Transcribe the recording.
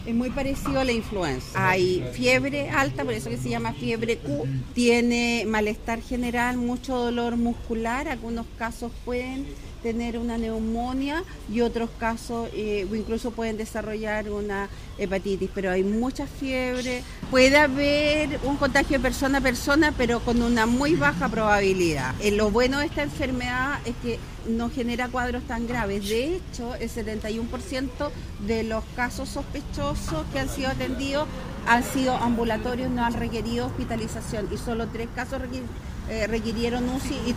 Es muy parecido a la influenza. Hay fiebre alta, por eso que se llama fiebre Q. Tiene malestar general, mucho dolor muscular. Algunos casos pueden tener una neumonía y otros casos incluso pueden desarrollar una hepatitis, pero hay mucha fiebre. Puede haber un contagio de persona a persona, pero con una muy baja probabilidad. Lo bueno de esta enfermedad es que no genera cuadros tan graves. De hecho, el 71% de los casos sospechosos que han sido atendidos han sido ambulatorios, no han requerido hospitalización y solo 3 casos requirieron UCI y